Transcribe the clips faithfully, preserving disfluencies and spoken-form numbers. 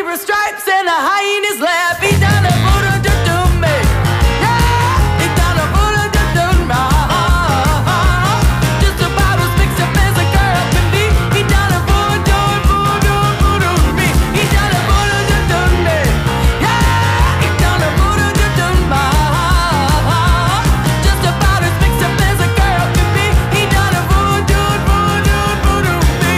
zebra stripes and a hyena's laugh. He done a voodoo do do me. Yeah, he done a voodoo do do me. Just about as mixed up as a girl can be. He done a voodoo, voodoo, voodoo me. He done a voodoo do do me. Yeah, he done a voodoo do do me. Just about as mixed up as a girl can be. He done a voodoo, voodoo, voodoo me.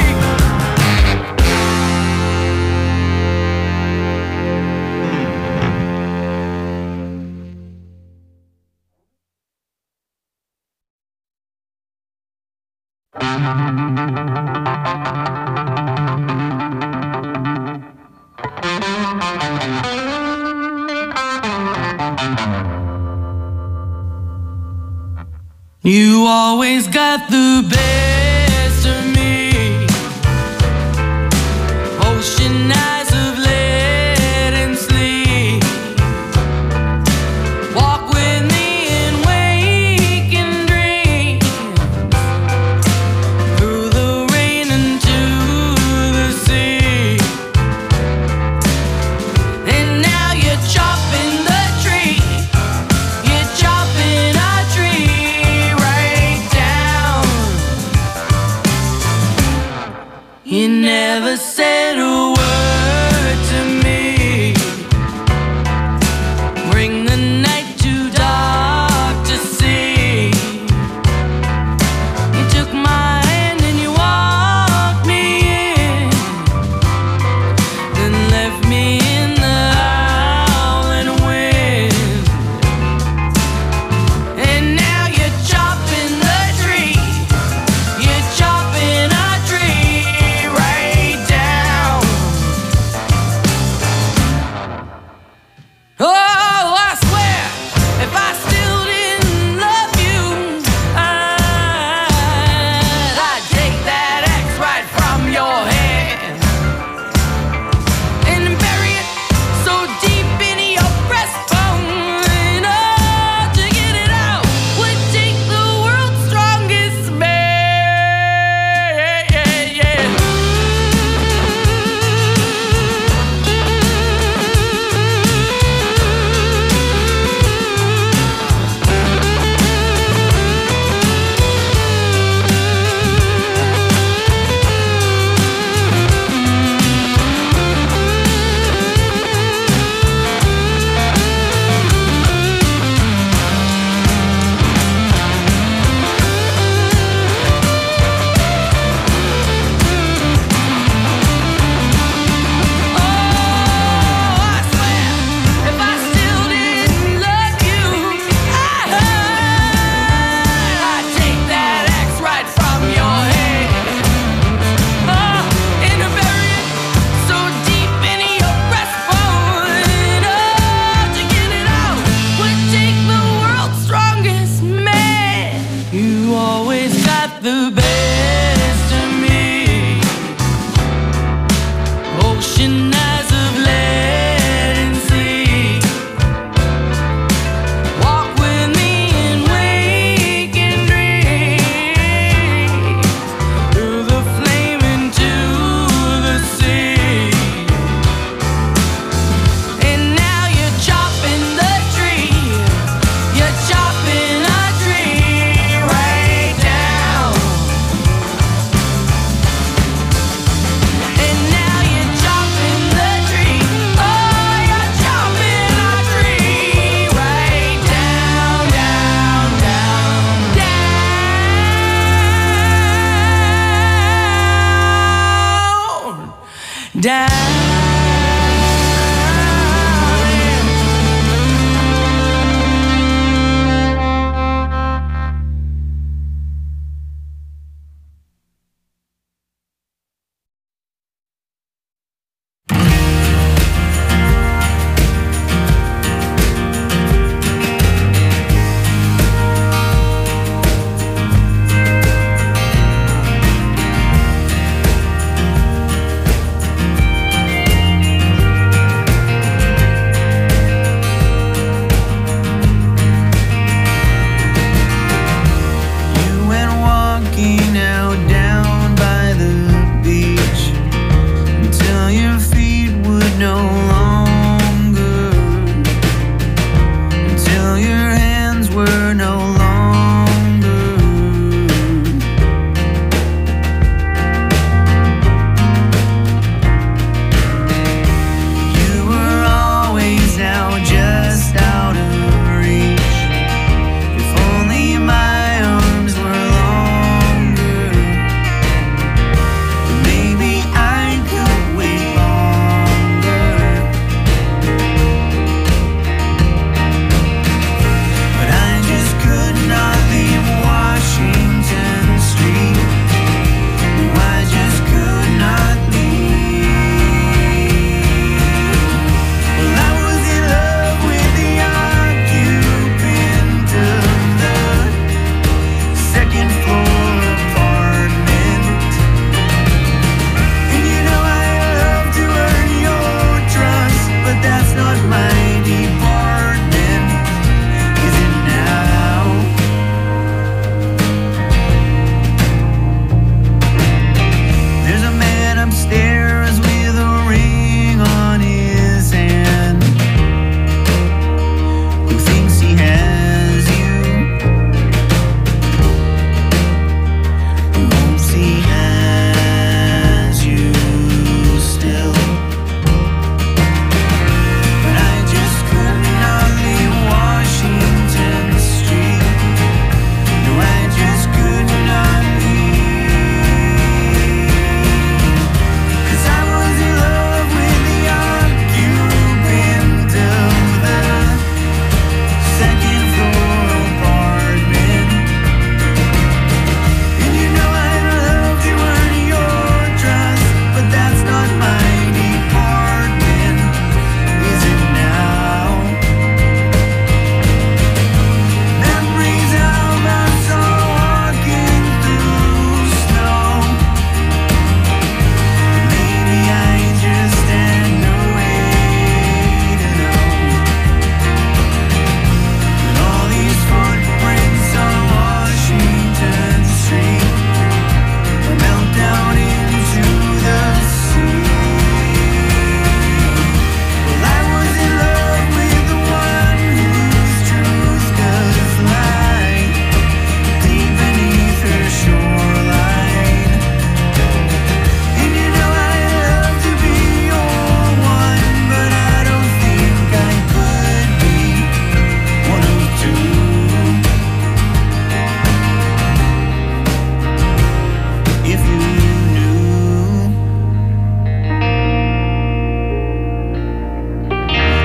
You always got the best of me. Ocean eyes of lead and sleep. Walk with me and wake and dream. Through the rain into the sea. And now you're chopping the tree. You're chopping a tree right down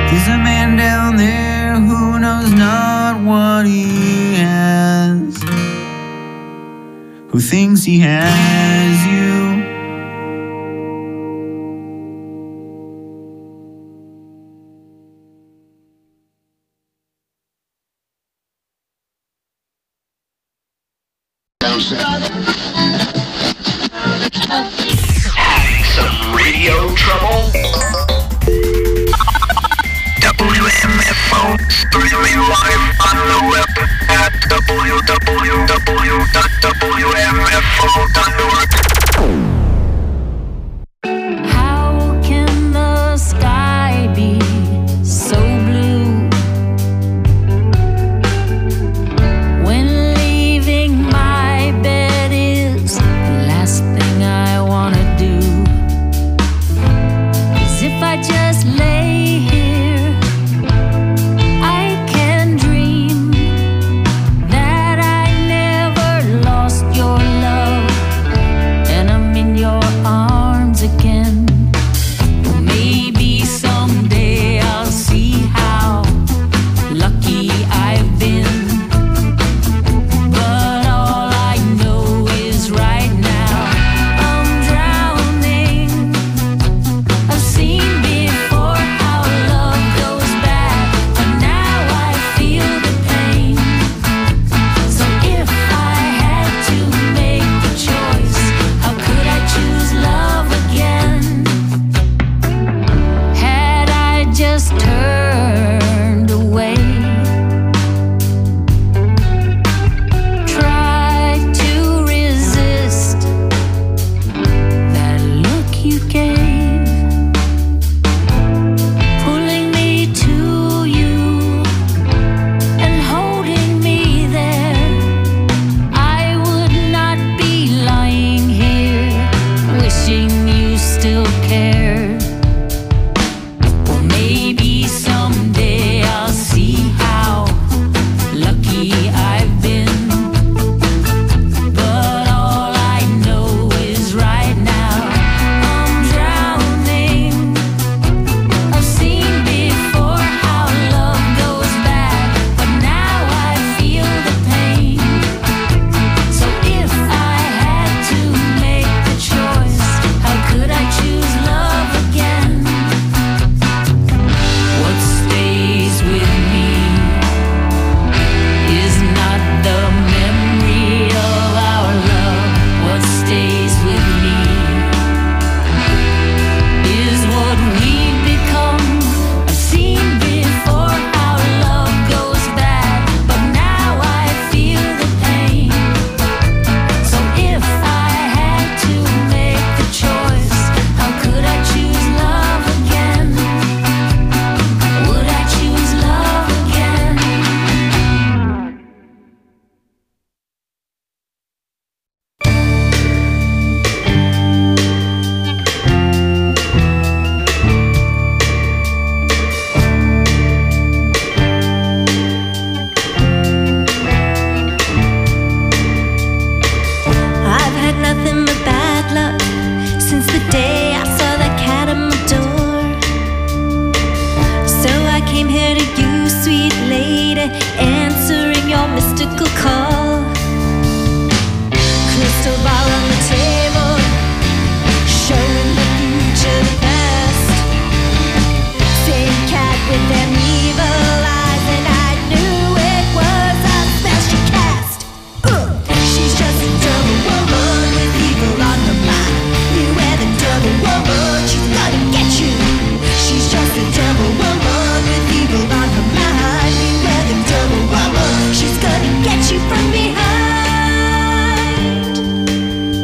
There's a man down there who knows not what he has, who thinks he has you. Having some radio trouble? W M F O, streaming live on the web at w w w dot w m f o dot org. How can the sky be so blue when leaving my bed is the last thing I wanna do? 'Cause if I just lay here, I can dream that I never lost your love, and I'm in your arms again. Maybe someday I'll see how lucky I've been, but all I know is right now I'm drowning. I've seen before how love goes bad, but now I feel the pain. So if I had to make the choice, how could I choose love again? Had I just turned away, tried to resist that look you gave, pulling me to you and holding me there, I would not be lying here wishing you still cared. Or maybe someday I'll see how lucky I've been, but all I know is right now I'm drowning. I've seen before how love goes bad, but now I feel the pain. So if I had to make the choice, how could I choose love again? What stays with me is not the memory of our love. What stays with me is what we've become. I've seen before how love goes bad, but now I feel the pain. So if I had to make the choice, how could I choose love again? Would I choose love again? I've had nothing but bad luck since the day I saw that cat at my door. So I came here to you, sweet lady, answering your mystical call. Crystal ball on the table, showing the future, the past. Same cat with them evil eyes, and I knew it was a spell she cast. Ugh. She's just a double woman with evil on her mind. Beware the double woman, she's gonna get you. She's just a double woman with evil on her mind. Beware the double woman, she's gonna get you from behind.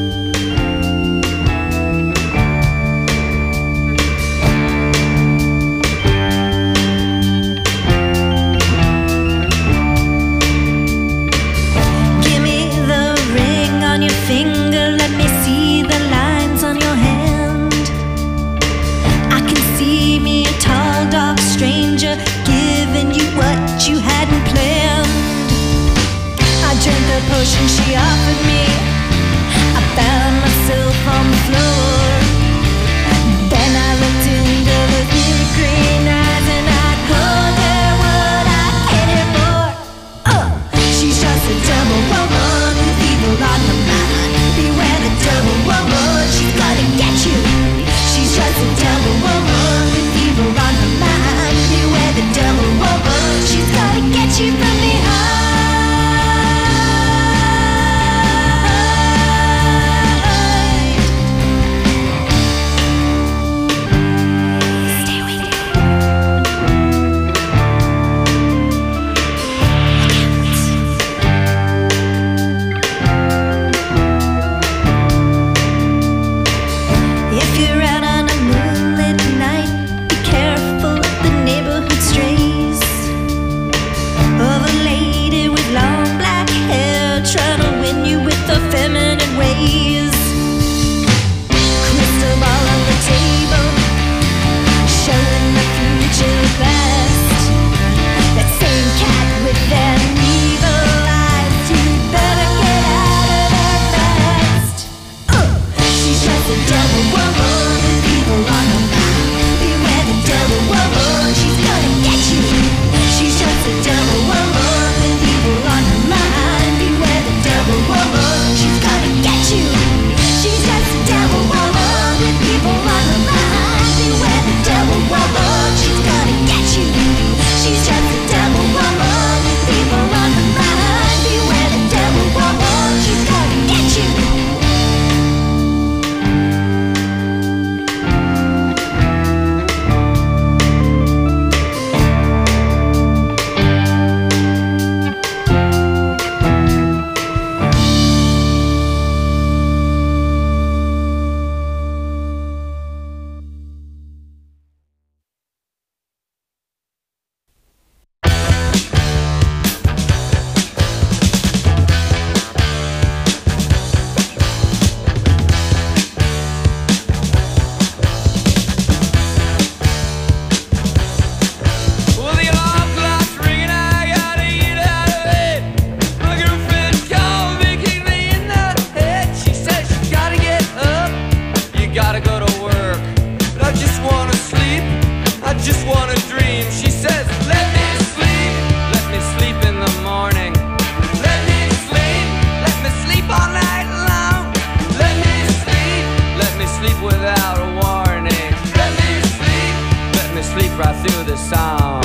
sleep right through the song.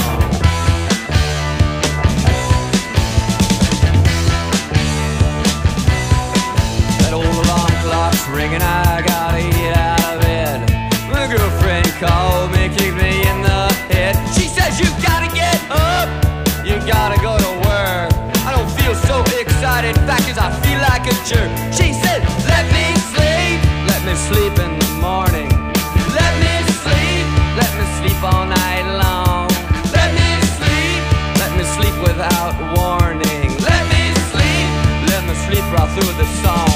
That old alarm clock's ringing, I gotta get out of bed. My girlfriend called me, kicked me in the head. She says you gotta get up, you gotta go to work. I don't feel so excited, fact is I feel like a jerk. She said, let me sleep, let me sleep in the morning. Let me sleep, let me sleep all night long. Let me sleep, let me sleep without warning. Let me sleep, let me sleep right through the song.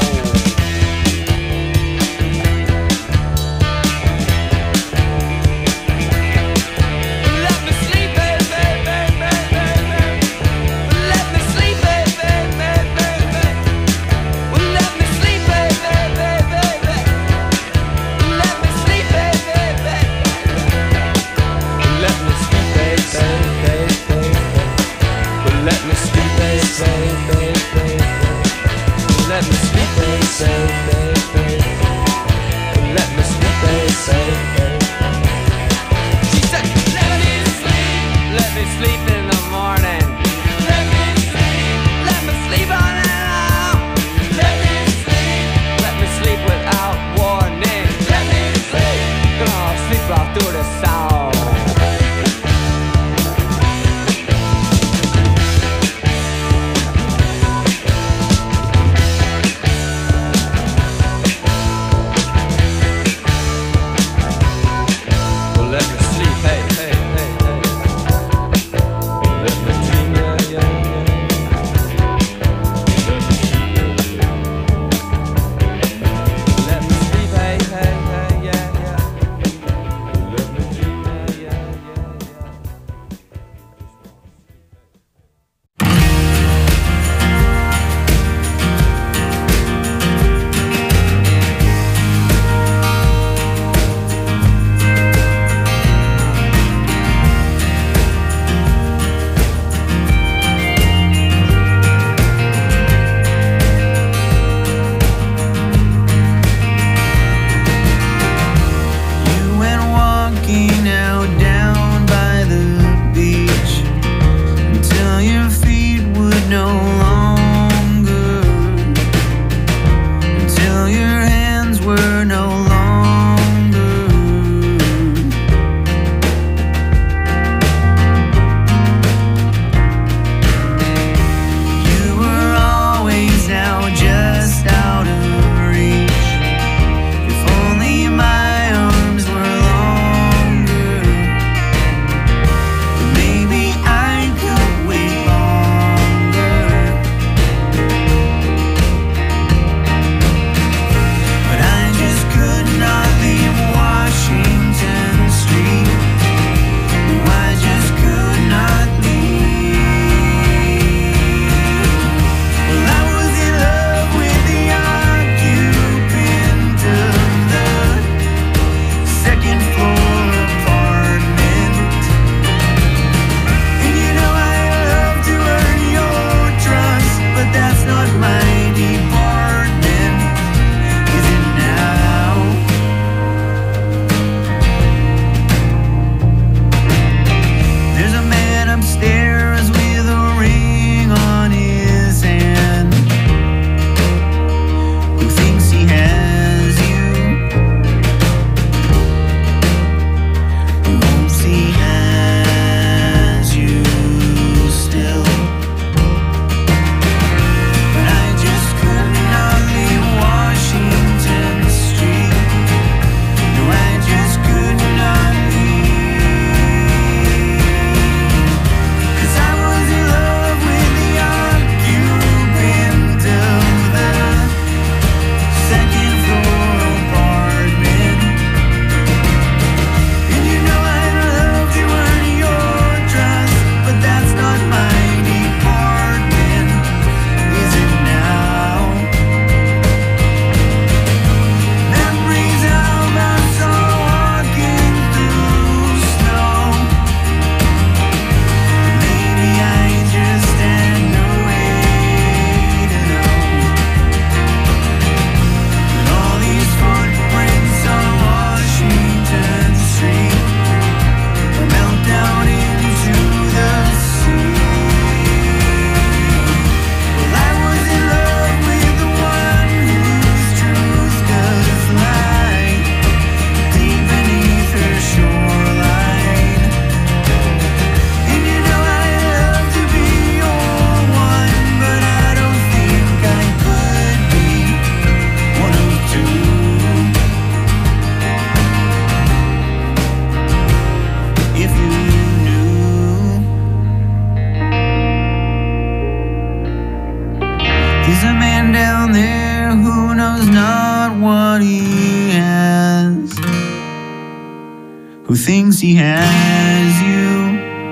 who thinks he has you.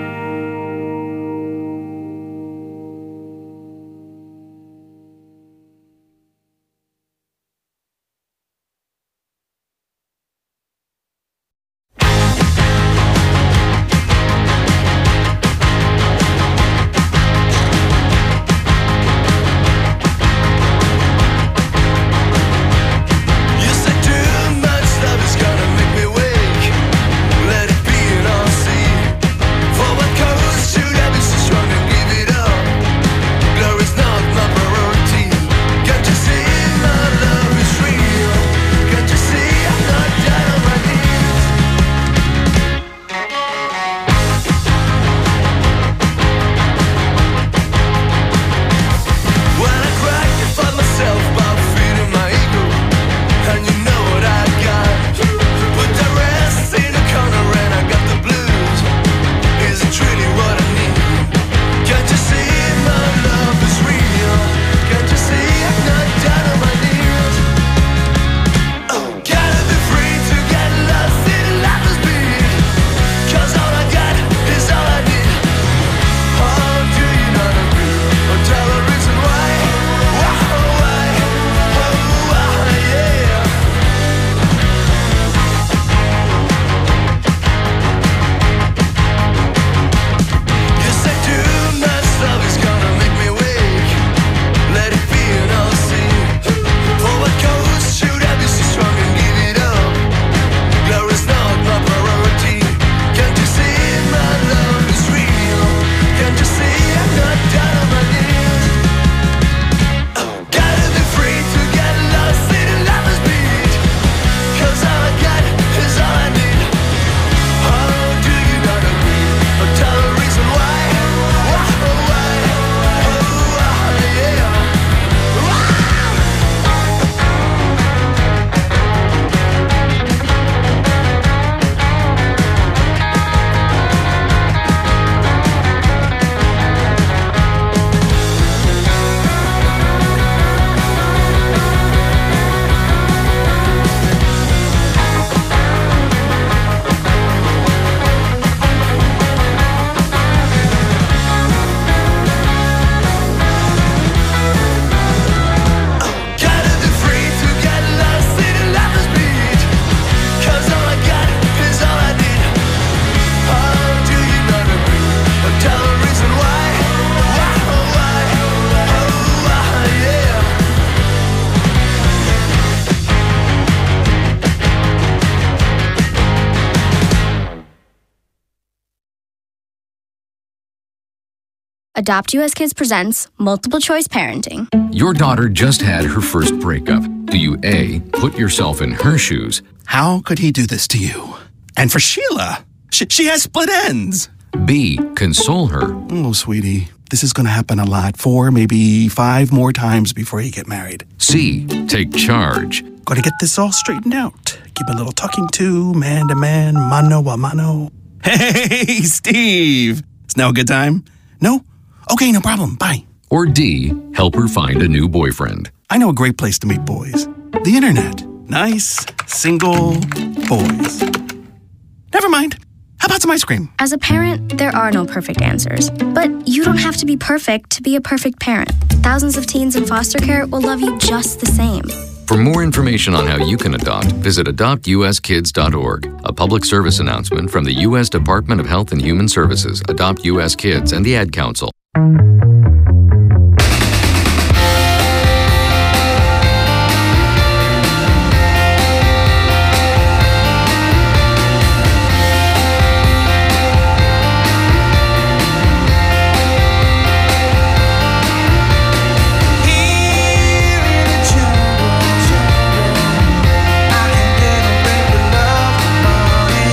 Adopt U S Kids presents Multiple Choice Parenting. Your daughter just had her first breakup. Do you A, put yourself in her shoes? How could he do this to you? And for Sheila, she, she has split ends. B, console her? Oh, sweetie, this is going to happen a lot. Four, maybe five more times before you get married. C, take charge? Got to get this all straightened out. Keep a little talking to, man to man, mano a mano. Hey, Steve. It's now a good time? No? Okay, no problem. Bye. Or D, help her find a new boyfriend? I know a great place to meet boys. The internet. Nice, single boys. Never mind. How about some ice cream? As a parent, there are no perfect answers. But you don't have to be perfect to be a perfect parent. Thousands of teens in foster care will love you just the same. For more information on how you can adopt, visit adopt u s kids dot org. A public service announcement from the U S Department of Health and Human Services, Adopt U S Kids, and the Ad Council.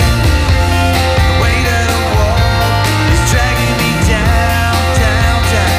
Dragging me down, down, down.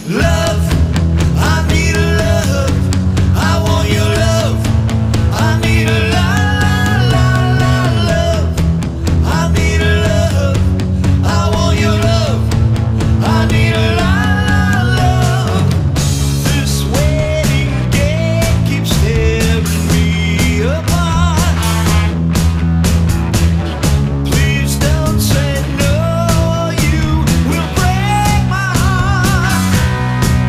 Love, I need a love. I want your love. I need a la la la la love. I need a love. I want your love. I need a la la love. This wedding day keeps tearing me apart. Please don't say no, you will break my heart.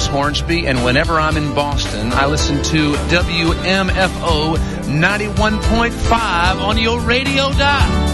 Hornsby, and whenever I'm in Boston, I listen to W M F O ninety-one point five on your radio dial.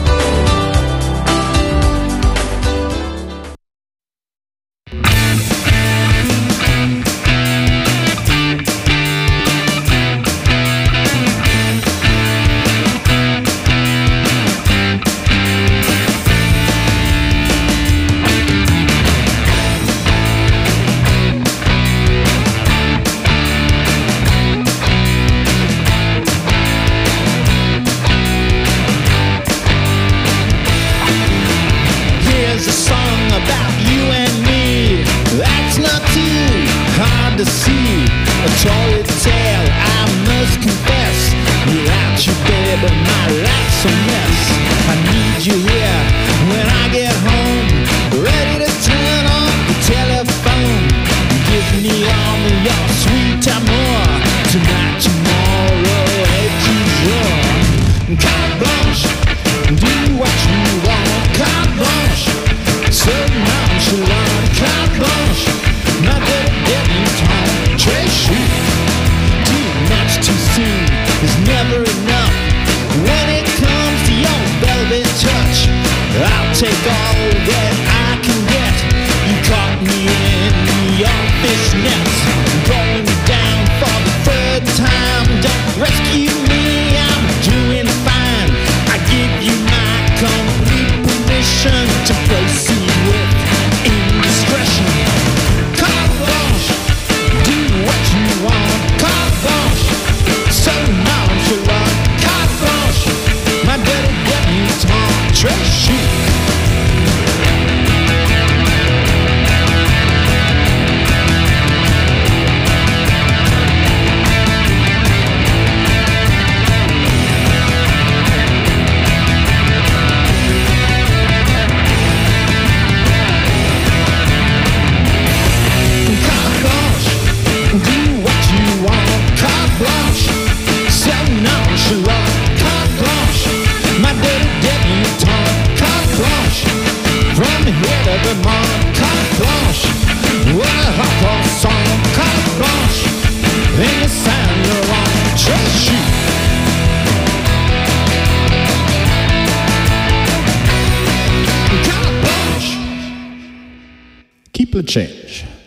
Here's a song about you and me. That's not too hard to see. A torrid tale, I must confess. Without you, baby, my life's a mess. I need you here when I get home, ready to turn on the telephone. Give me all of your sweet amour. Tonight, tomorrow, edges run. Carte blanche, do what you want. Carte blanche, so nonchalant. Carte blanche, my little debutante. Très chic, too much too soon is never enough. When it comes to your velvet touch, I'll take all that I can get. You caught me in your fishnets, going down for the third time. Don't rescue me, I'm doing fine. I give you my complete permission to proceed with indiscretion. Carte blanche, do what you want. Carte blanche, so nonchalant. Carte blanche, my dirty debutante. Très chic. Carte blanche, do what you want. Carte blanche, so nonchalant. Carte blanche, my dirty debutante. Carte blanche, from here to Vermont. Carte blanche, what a hardcore song. Carte blanche, in the Saint Laurent. Très chic. Carte blanche, keep the change.